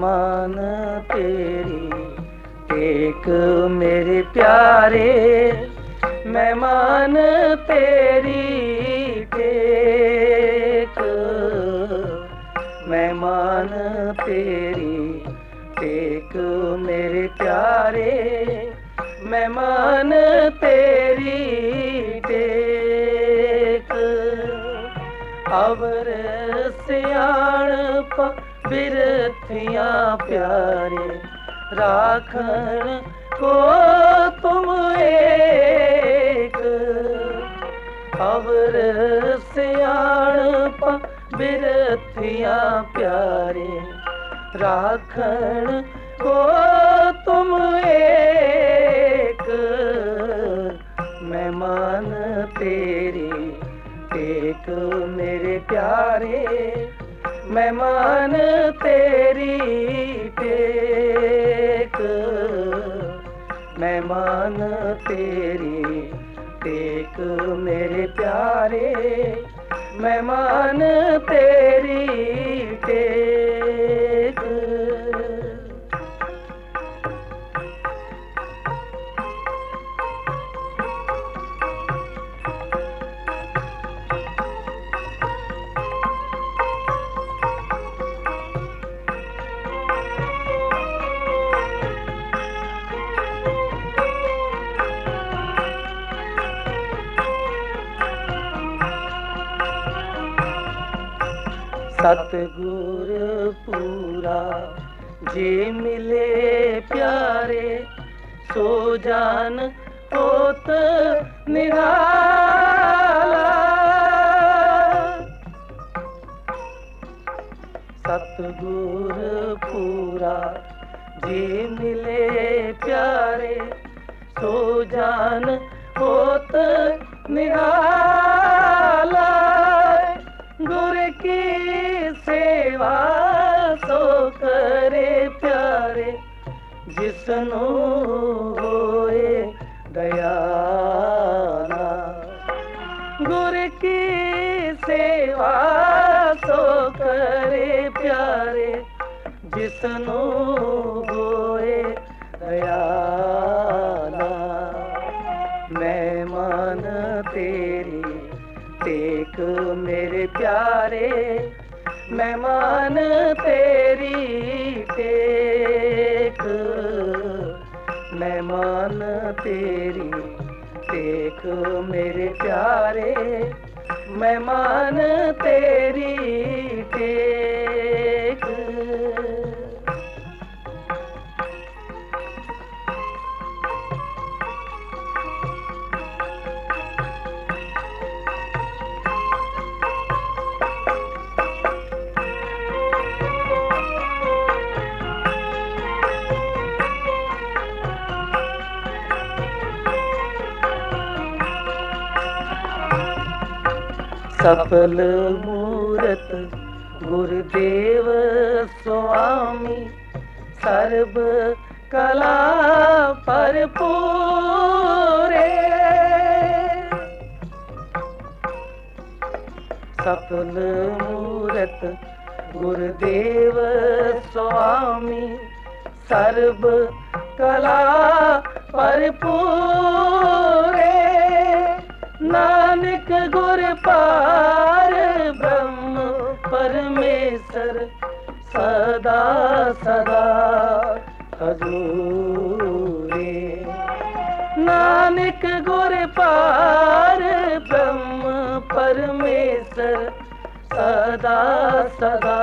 मेहमान तेरी टेक मेरे प्यारे, मेहमान तेरी टेक, मेहमान तेरी टेक मेरे प्यारे, मेहमान तेरी टेक। अवर सियाणप बिरथियां प्यारे, राखण को तुम एक। अवर सियाणप बिरथियां प्यारे, राखण को तुम एक। मेहमान तेरी टेक मेरे प्यारे, मेहमान तेरी टेक, मेहमान तेरी टेक मेरे प्यारे, मेहमान तेरी टेक। सतगुर पूरा जे मिले प्यारे, सो जान होत निराला। सतगुर पूरा जे मिले प्यारे, सो जान होत निराला। गुर की सेवा सो करे प्यारे, जिसनो होए दयाला। गुर की सेवा सो करे प्यारे, जिसनो होए दयाला। मेहमान तेरी टेक मेरे प्यारे, मेहमान तेरी टेक, मेहमान तेरी टेक मेरे प्यारे, मेहमान तेरी टेक। सफल मूरत गुरुदेव स्वामी, सर्व कला भरपूरे। सफल मूरत गुरुदेव स्वामी, सर्व कला भरपूरे। नानक गुर पार ब्रह्म परमेश्वर, सदा सदा हजूरे। नानक गुर पार ब्रह्म परमेश्वर, सदा सदा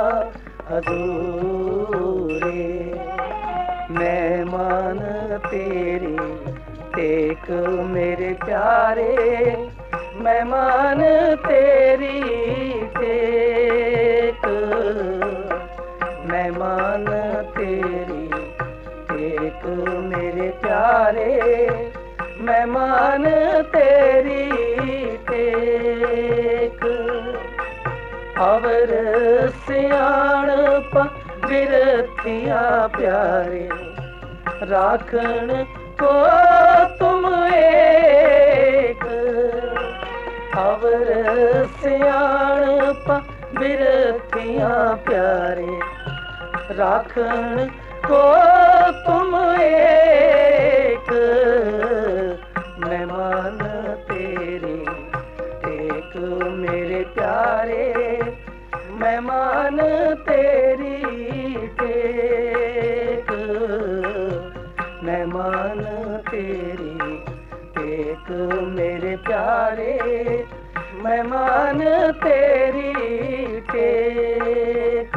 हजूरे। मेहमान तेरी टेक मेरे प्यारे, मेहमान तेरी टेक, मेहमान तेरी टेक मेरे प्यारे, मेहमान तेरी टेक। अवर सियाणप बिरथियां प्यारे, राखण को तुम एक। अवर सियाणप बिरथियां प्यारे, राखण को तुम एक, मेहमान तेरी एक मेरे प्यारे, मेहमान तेरी टेक, मेहमान तेरी एक मेरे प्यारे, मेहमान तेरी टेक।